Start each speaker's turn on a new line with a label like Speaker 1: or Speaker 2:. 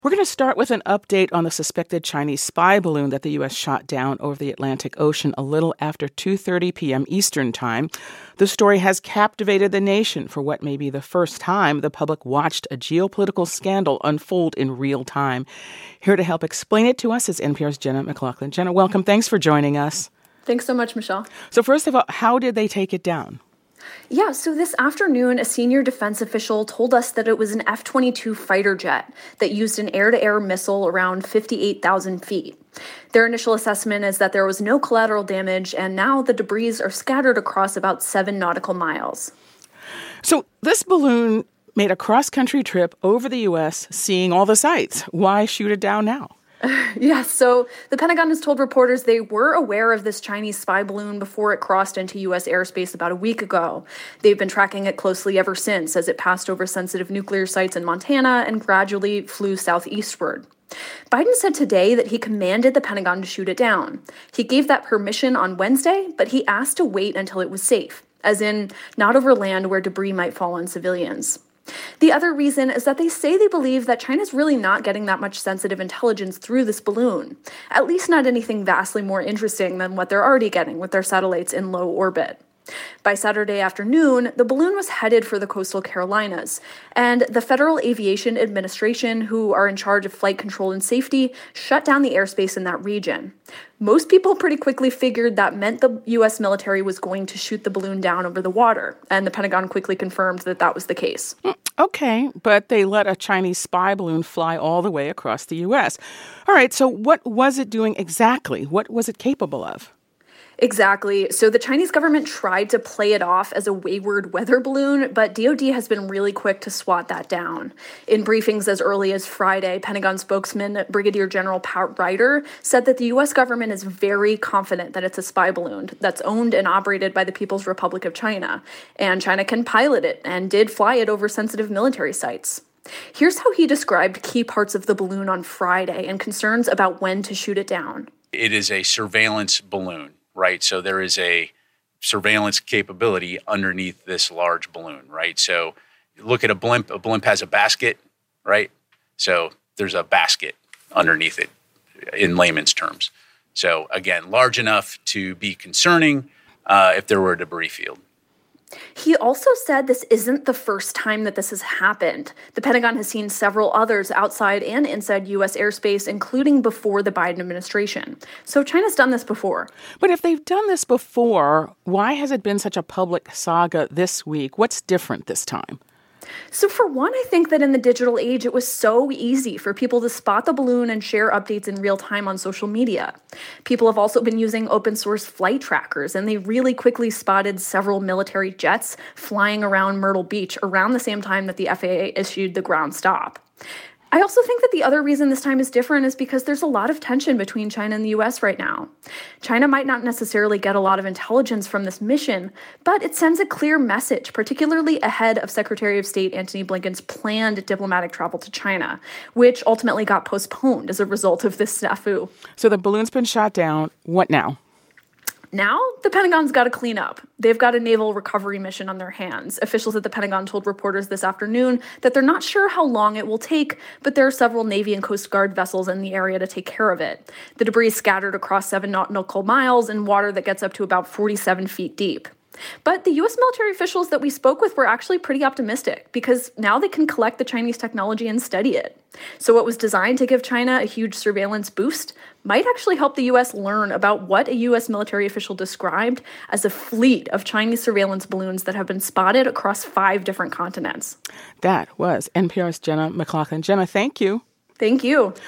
Speaker 1: We're going to start with an update on the suspected Chinese spy balloon that the U.S. shot down over the Atlantic Ocean a little after 2:30 p.m. Eastern Time. The story has captivated the nation for what may be the first time the public watched a geopolitical scandal unfold in real time. Here to help explain it to us is NPR's Jenna McLaughlin. Jenna, welcome. Thanks for joining us.
Speaker 2: Thanks so much, Michelle.
Speaker 1: So first of all, how did they take it down?
Speaker 2: Yeah, so this afternoon, a senior defense official told us that it was an F-22 fighter jet that used an air-to-air missile around 58,000 feet. Their initial assessment is that there was no collateral damage, and now the debris are scattered across about 7 nautical miles.
Speaker 1: So this balloon made a cross-country trip over the U.S., seeing all the sights. Why shoot it down now?
Speaker 2: Yes, so the Pentagon has told reporters they were aware of this Chinese spy balloon before it crossed into U.S. airspace about a week ago. They've been tracking it closely ever since as it passed over sensitive nuclear sites in Montana and gradually flew southeastward. Biden said today that he commanded the Pentagon to shoot it down. He gave that permission on Wednesday, but he asked to wait until it was safe, as in not over land where debris might fall on civilians. The other reason is that they say they believe that China's really not getting that much sensitive intelligence through this balloon, at least not anything vastly more interesting than what they're already getting with their satellites in low orbit. By Saturday afternoon, the balloon was headed for the coastal Carolinas, and the Federal Aviation Administration, who are in charge of flight control and safety, shut down the airspace in that region. Most people pretty quickly figured that meant the U.S. military was going to shoot the balloon down over the water, and the Pentagon quickly confirmed that that was the case.
Speaker 1: Okay, but they let a Chinese spy balloon fly all the way across the U.S. All right, so what was it doing exactly? What was it capable of?
Speaker 2: Exactly. So the Chinese government tried to play it off as a wayward weather balloon, but DoD has been really quick to swat that down. In briefings as early as Friday, Pentagon spokesman Brigadier General Pat Ryder said that the U.S. government is very confident that it's a spy balloon that's owned and operated by the People's Republic of China, and China can pilot it and did fly it over sensitive military sites. Here's how he described key parts of the balloon on Friday and concerns about when to shoot it down.
Speaker 3: It is a surveillance balloon. Right. So there is a surveillance capability underneath this large balloon. Right. So look at a blimp. A blimp has a basket. Right. So there's a basket underneath it in layman's terms. So, again, large enough to be concerning if there were a debris field.
Speaker 2: He also said this isn't the first time that this has happened. The Pentagon has seen several others outside and inside U.S. airspace, including before the Biden administration. So China's done this before.
Speaker 1: But if they've done this before, why has it been such a public saga this week? What's different this time?
Speaker 2: So for one, I think that in the digital age, it was so easy for people to spot the balloon and share updates in real time on social media. People have also been using open source flight trackers, and they really quickly spotted several military jets flying around Myrtle Beach around the same time that the FAA issued the ground stop. I also think that the other reason this time is different is because there's a lot of tension between China and the U.S. right now. China might not necessarily get a lot of intelligence from this mission, but it sends a clear message, particularly ahead of Secretary of State Antony Blinken's planned diplomatic travel to China, which ultimately got postponed as a result of this snafu.
Speaker 1: So the balloon's been shot down. What now?
Speaker 2: Now, the Pentagon's got to clean up. They've got a naval recovery mission on their hands. Officials at the Pentagon told reporters this afternoon that they're not sure how long it will take, but there are several Navy and Coast Guard vessels in the area to take care of it. The debris is scattered across 7 nautical miles in water that gets up to about 47 feet deep. But the U.S. military officials that we spoke with were actually pretty optimistic because now they can collect the Chinese technology and study it. So what was designed to give China a huge surveillance boost might actually help the U.S. learn about what a U.S. military official described as a fleet of Chinese surveillance balloons that have been spotted across 5 different continents.
Speaker 1: That was NPR's Jenna McLaughlin. Jenna, thank you.
Speaker 2: Thank you.